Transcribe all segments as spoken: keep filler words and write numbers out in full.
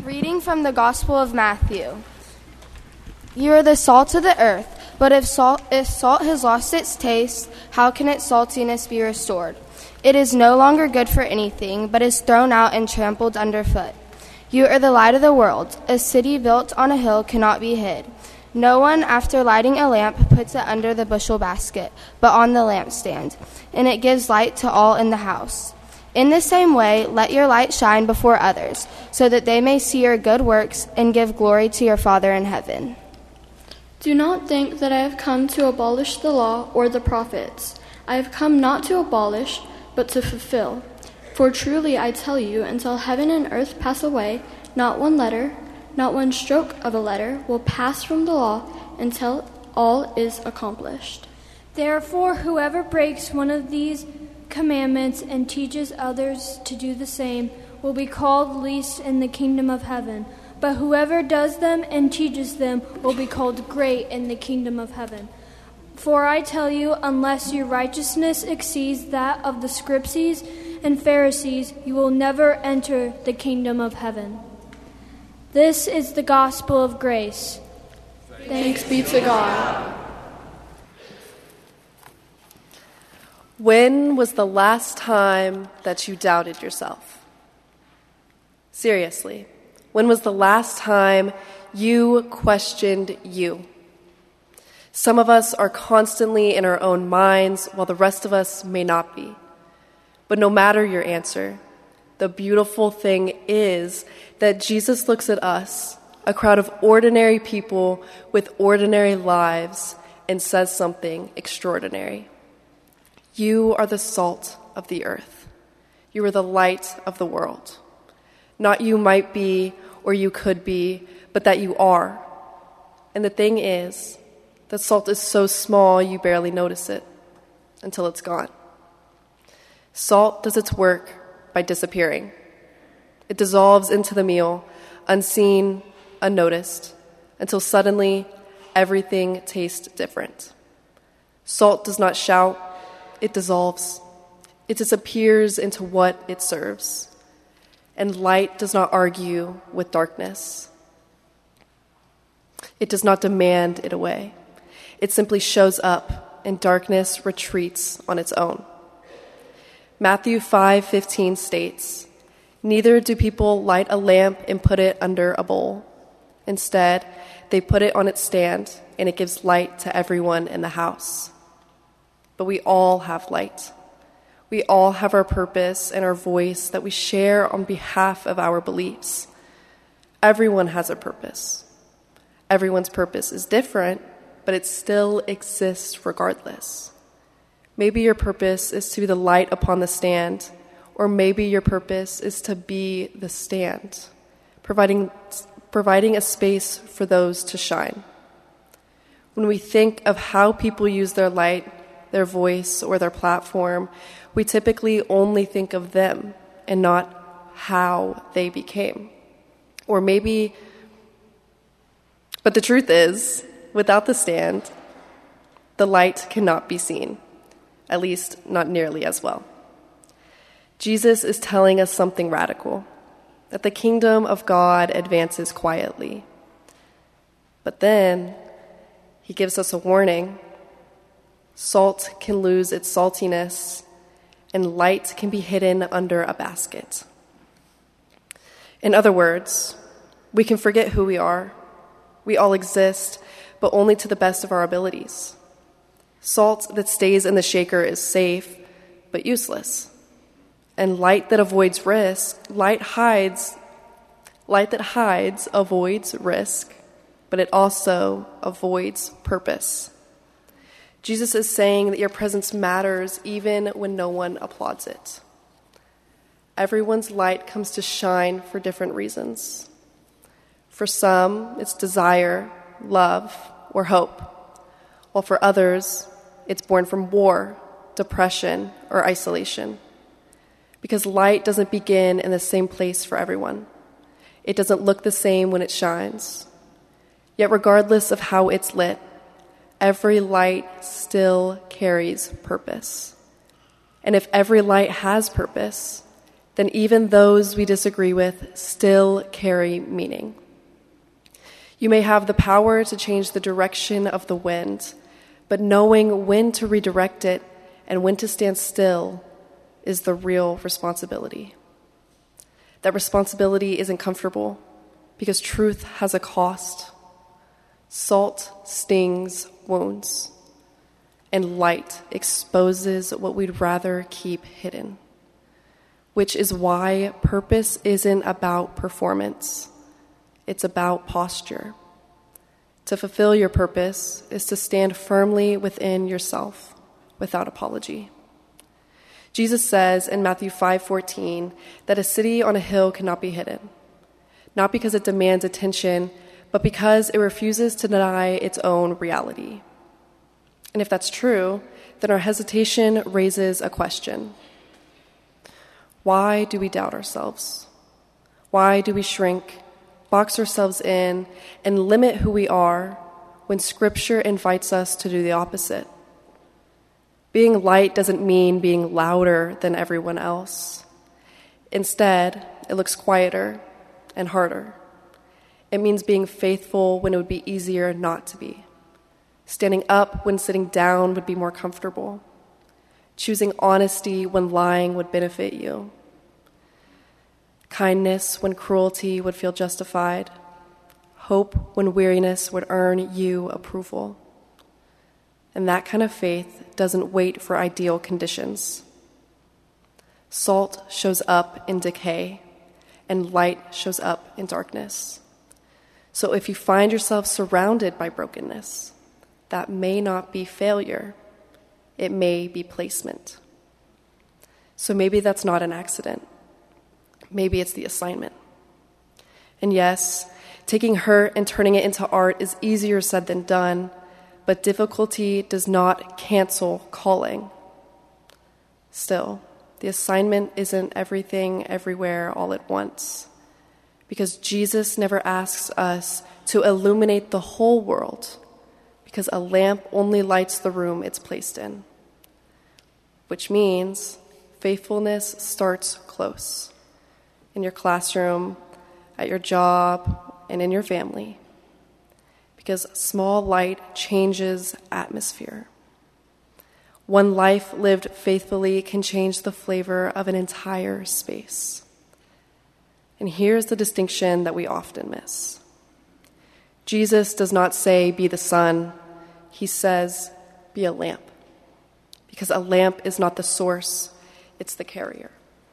Reading from the Gospel of Matthew. You are the salt of the earth, but if salt, if salt has lost its taste, how can its saltiness be restored? It is no longer good for anything, but is thrown out and trampled underfoot. You are the light of the world. A city built on a hill cannot be hid. No one, after lighting a lamp, puts it under the bushel basket, but on the lampstand, and it gives light to all in the house. In the same way, let your light shine before others, so that they may see your good works and give glory to your Father in heaven. Do not think that I have come to abolish the law or the prophets. I have come not to abolish, but to fulfill. For truly I tell you, until heaven and earth pass away, not one letter, not one stroke of a letter will pass from the law until all is accomplished. Therefore, whoever breaks one of these commandments and teaches others to do the same will be called least in the kingdom of heaven. But whoever does them and teaches them will be called great in the kingdom of heaven. For I tell you, unless your righteousness exceeds that of the Scribes and Pharisees, you will never enter the kingdom of heaven. This is the gospel of grace. Thanks be to God. When was the last time that you doubted yourself? Seriously, when was the last time you questioned you? Some of us are constantly in our own minds, while the rest of us may not be. But no matter your answer, the beautiful thing is that Jesus looks at us, a crowd of ordinary people with ordinary lives, and says something extraordinary. You are the salt of the earth. You are the light of the world. Not you might be or you could be, but that you are. And the thing is, that salt is so small you barely notice it until it's gone. Salt does its work by disappearing. It dissolves into the meal, unseen, unnoticed, until suddenly everything tastes different. Salt does not shout, it dissolves. It disappears into what it serves. And light does not argue with darkness. It does not demand it away. It simply shows up, and darkness retreats on its own. Matthew five fifteen states, "Neither do people light a lamp and put it under a bowl. Instead, they put it on its stand, and it gives light to everyone in the house." But we all have light. We all have our purpose and our voice that we share on behalf of our beliefs. Everyone has a purpose. Everyone's purpose is different, but it still exists regardless. Maybe your purpose is to be the light upon the stand, or maybe your purpose is to be the stand, providing, providing a space for those to shine. When we think of how people use their light, their voice, or their platform, we typically only think of them and not how they became. Or maybe, but the truth is, without the stand, the light cannot be seen, at least not nearly as well. Jesus is telling us something radical, that the kingdom of God advances quietly. But then, he gives us a warning. Salt can lose its saltiness, and light can be hidden under a basket. In other words, we can forget who we are. We all exist, but only to the best of our abilities. Salt that stays in the shaker is safe, but useless. And light that avoids risk, light hides, light that hides avoids risk, but it also avoids purpose. Jesus is saying that your presence matters even when no one applauds it. Everyone's light comes to shine for different reasons. For some, it's desire, love, or hope, while for others, it's born from war, depression, or isolation. Because light doesn't begin in the same place for everyone. It doesn't look the same when it shines. Yet regardless of how it's lit, every light still carries purpose. And if every light has purpose, then even those we disagree with still carry meaning. You may have the power to change the direction of the wind, but knowing when to redirect it and when to stand still is the real responsibility. That responsibility isn't comfortable because truth has a cost. Salt stings wounds, and light exposes what we'd rather keep hidden, which is why purpose isn't about performance. It's about posture. To fulfill your purpose is to stand firmly within yourself without apology. Jesus says in Matthew five fourteen that a city on a hill cannot be hidden, not because it demands attention, but because it refuses to deny its own reality. And if that's true, then our hesitation raises a question. Why do we doubt ourselves? Why do we shrink, box ourselves in, and limit who we are when Scripture invites us to do the opposite? Being light doesn't mean being louder than everyone else. Instead, it looks quieter and harder. It means being faithful when it would be easier not to be. Standing up when sitting down would be more comfortable. Choosing honesty when lying would benefit you. Kindness when cruelty would feel justified. Hope when weariness would earn you approval. And that kind of faith doesn't wait for ideal conditions. Salt shows up in decay, and light shows up in darkness. So if you find yourself surrounded by brokenness, that may not be failure. It may be placement. So maybe that's not an accident. Maybe it's the assignment. And yes, taking hurt and turning it into art is easier said than done, but difficulty does not cancel calling. Still, the assignment isn't everything, everywhere, all at once, because Jesus never asks us to illuminate the whole world, because a lamp only lights the room it's placed in, which means faithfulness starts close, in your classroom, at your job, and in your family, because small light changes atmosphere. One life lived faithfully can change the flavor of an entire space. And here's the distinction that we often miss. Jesus does not say, be the sun. He says, be a lamp. Because a lamp is not the source, it's the carrier.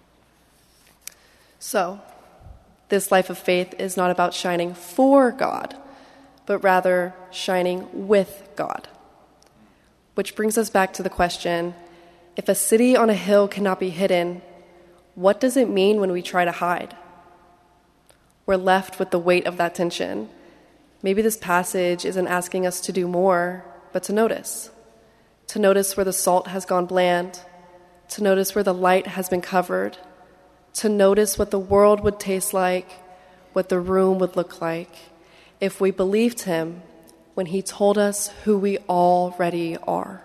So, this life of faith is not about shining for God, but rather shining with God. Which brings us back to the question, if a city on a hill cannot be hidden, what does it mean when we try to hide? We're left with the weight of that tension. Maybe this passage isn't asking us to do more, but to notice. To notice where the salt has gone bland, to notice where the light has been covered, to notice what the world would taste like, what the room would look like, if we believed him when he told us who we already are.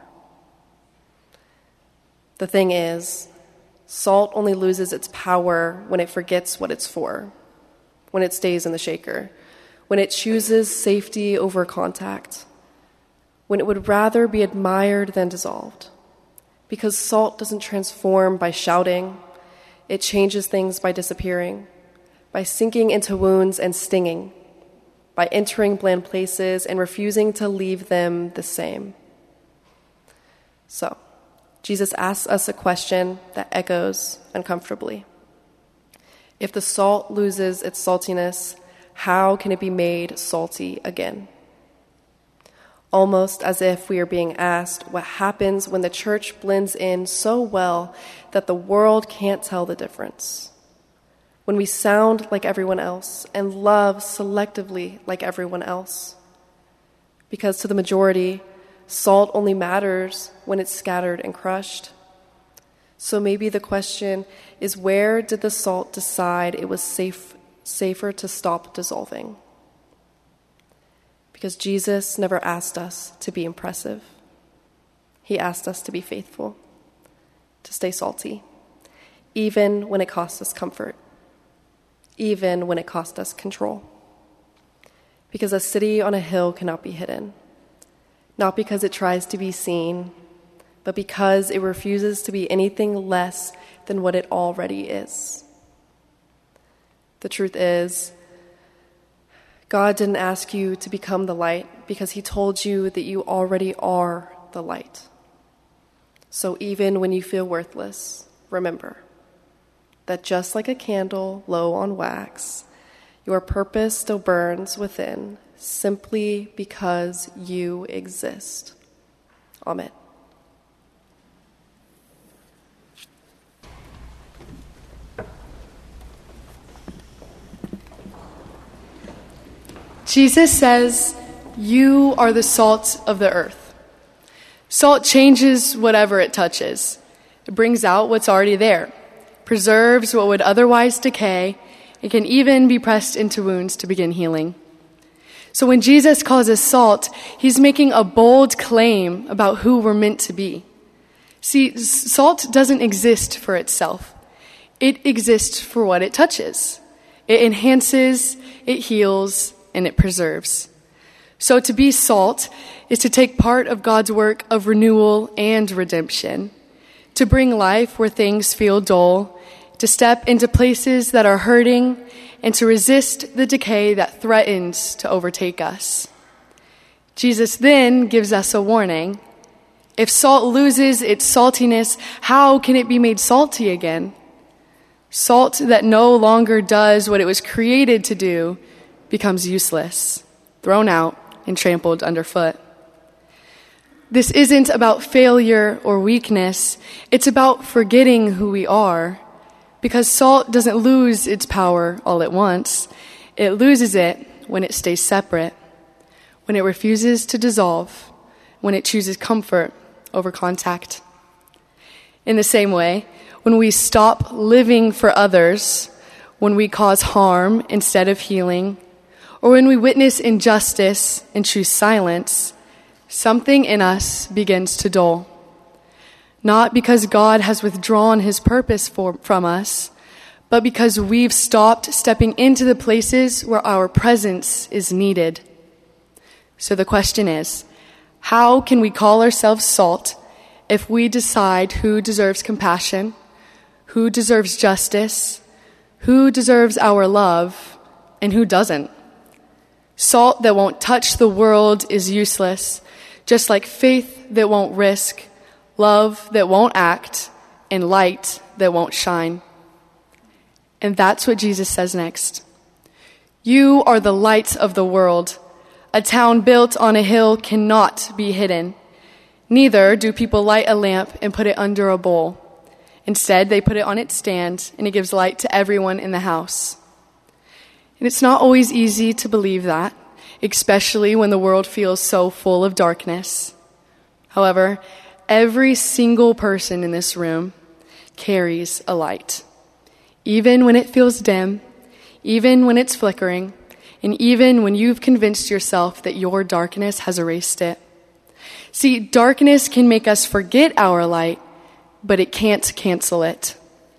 The thing is, salt only loses its power when it forgets what it's for, when it stays in the shaker, when it chooses safety over contact, when it would rather be admired than dissolved. Because salt doesn't transform by shouting, it changes things by disappearing, by sinking into wounds and stinging, by entering bland places and refusing to leave them the same. So, Jesus asks us a question that echoes uncomfortably. If the salt loses its saltiness, how can it be made salty again? Almost as if we are being asked what happens when the church blends in so well that the world can't tell the difference. When we sound like everyone else and love selectively like everyone else. Because to the majority, salt only matters when it's scattered and crushed. So maybe the question is, where did the salt decide it was safe, safer to stop dissolving? Because Jesus never asked us to be impressive. He asked us to be faithful, to stay salty, even when it costs us comfort, even when it costs us control. Because a city on a hill cannot be hidden, not because it tries to be seen, but because it refuses to be anything less than what it already is. The truth is, God didn't ask you to become the light because he told you that you already are the light. So even when you feel worthless, remember that just like a candle low on wax, your purpose still burns within simply because you exist. Amen. Jesus says, "You are the salt of the earth." Salt changes whatever it touches. It brings out what's already there, preserves what would otherwise decay, and can even be pressed into wounds to begin healing. So when Jesus calls us salt, he's making a bold claim about who we're meant to be. See, salt doesn't exist for itself. It exists for what it touches. It enhances, it heals, and it preserves. So to be salt is to take part of God's work of renewal and redemption, to bring life where things feel dull, to step into places that are hurting, and to resist the decay that threatens to overtake us. Jesus then gives us a warning. If salt loses its saltiness, how can it be made salty again? Salt that no longer does what it was created to do becomes useless, thrown out, and trampled underfoot. This isn't about failure or weakness. It's about forgetting who we are. Because salt doesn't lose its power all at once. It loses it when it stays separate, when it refuses to dissolve, when it chooses comfort over contact. In the same way, when we stop living for others, when we cause harm instead of healing, or when we witness injustice and choose silence, something in us begins to dull. Not because God has withdrawn his purpose for, from us, but because we've stopped stepping into the places where our presence is needed. So the question is, how can we call ourselves salt if we decide who deserves compassion, who deserves justice, who deserves our love, and who doesn't? Salt that won't touch the world is useless, just like faith that won't risk, love that won't act, and light that won't shine. And that's what Jesus says next. You are the light of the world. A town built on a hill cannot be hidden. Neither do people light a lamp and put it under a bowl. Instead, they put it on its stand, and it gives light to everyone in the house. And it's not always easy to believe that, especially when the world feels so full of darkness. However, every single person in this room carries a light. Even when it feels dim, even when it's flickering, and even when you've convinced yourself that your darkness has erased it. See, darkness can make us forget our light, but it can't cancel it.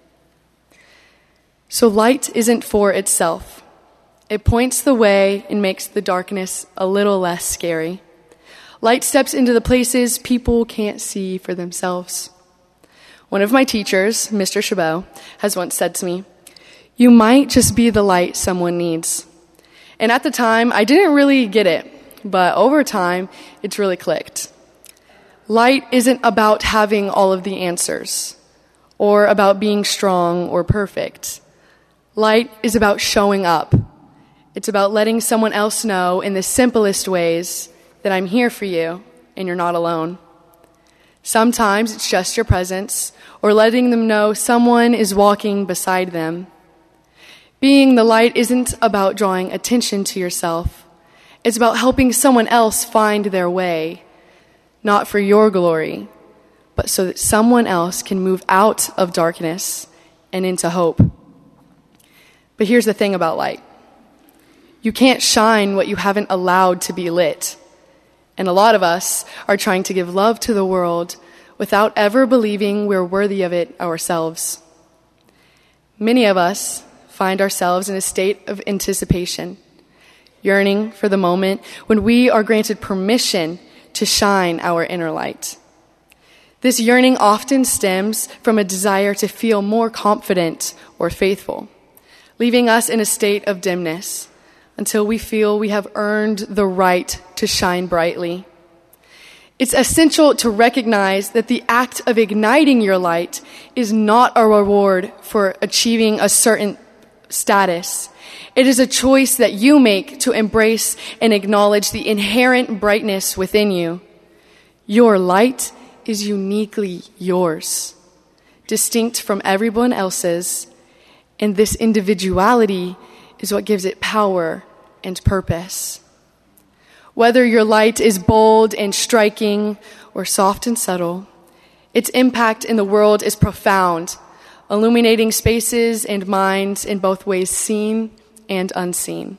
So light isn't for itself. It points the way and makes the darkness a little less scary. Light steps into the places people can't see for themselves. One of my teachers, Mister Chabot, has once said to me, "You might just be the light someone needs." And at the time, I didn't really get it, but over time, it's really clicked. Light isn't about having all of the answers, or about being strong or perfect. Light is about showing up. It's about letting someone else know in the simplest ways that I'm here for you and you're not alone. Sometimes it's just your presence or letting them know someone is walking beside them. Being the light isn't about drawing attention to yourself. It's about helping someone else find their way, not for your glory, but so that someone else can move out of darkness and into hope. But here's the thing about light. You can't shine what you haven't allowed to be lit. And a lot of us are trying to give love to the world without ever believing we're worthy of it ourselves. Many of us find ourselves in a state of anticipation, yearning for the moment when we are granted permission to shine our inner light. This yearning often stems from a desire to feel more confident or faithful, leaving us in a state of dimness until we feel we have earned the right to shine brightly. It's essential to recognize that the act of igniting your light is not a reward for achieving a certain status. It is a choice that you make to embrace and acknowledge the inherent brightness within you. Your light is uniquely yours, distinct from everyone else's, and this individuality is what gives it power and purpose. Whether your light is bold and striking or soft and subtle, its impact in the world is profound, illuminating spaces and minds in both ways seen and unseen.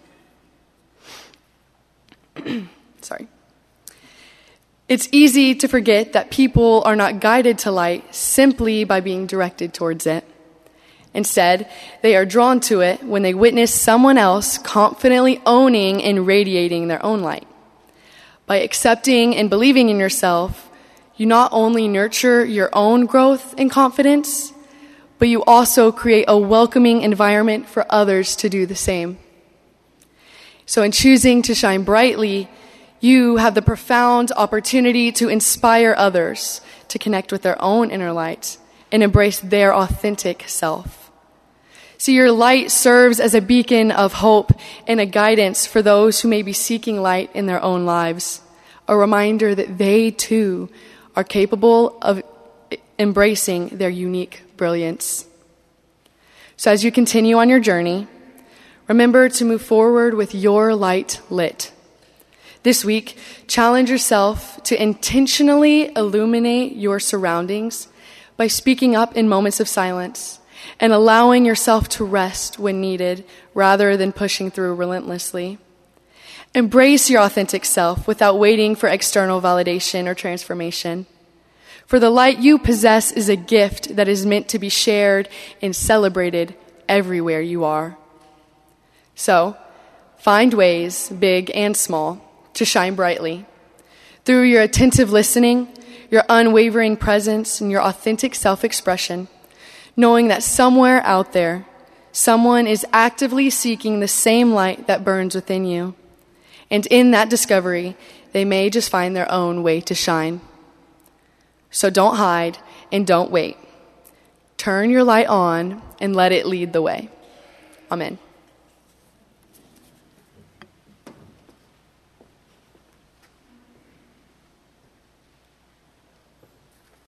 Sorry. It's easy to forget that people are not guided to light simply by being directed towards it. Instead, they are drawn to it when they witness someone else confidently owning and radiating their own light. By accepting and believing in yourself, you not only nurture your own growth and confidence, but you also create a welcoming environment for others to do the same. So in choosing to shine brightly, you have the profound opportunity to inspire others to connect with their own inner light and embrace their authentic self. So your light serves as a beacon of hope and a guidance for those who may be seeking light in their own lives, a reminder that they too are capable of embracing their unique brilliance. So as you continue on your journey, remember to move forward with your light lit. This week, challenge yourself to intentionally illuminate your surroundings by speaking up in moments of silence and allowing yourself to rest when needed rather than pushing through relentlessly. Embrace your authentic self without waiting for external validation or transformation. For the light you possess is a gift that is meant to be shared and celebrated everywhere you are. So, find ways, big and small, to shine brightly. Through your attentive listening, your unwavering presence, and your authentic self-expression, knowing that somewhere out there, someone is actively seeking the same light that burns within you. And in that discovery, they may just find their own way to shine. So don't hide and don't wait. Turn your light on and let it lead the way. Amen.